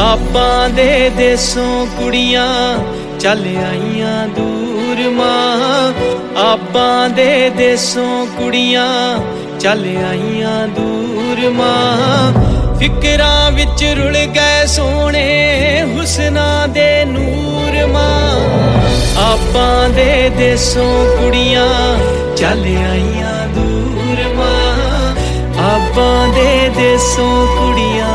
ਆਪਾਂ ਦੇ ਦੇਸੋਂ ਕੁੜੀਆਂ ਚੱਲ ਆਈਆਂ ਦੂਰ ਮਾਂ, ਆਪਾਂ ਦੇ ਦੇਸੋਂ ਕੁੜੀਆਂ ਚੱਲ ਆਈਆਂ ਦੂਰ ਮਾਂ। ਫਿਕਰਾਂ ਵਿੱਚ ਰੁਲ ਗਏ ਸੋਹਣੇ ਹੁਸਨਾਂ ਦੇ ਨੂਰ ਮਾਂ, ਆਪਾਂ ਦੇ ਦੇਸੋਂ ਕੁੜੀਆਂ ਚੱਲ ਆਈਆਂ ਦੂਰ ਮਾਂ, ਆਪਾਂ ਦੇ ਦੇਸੋਂ ਕੁੜੀਆਂ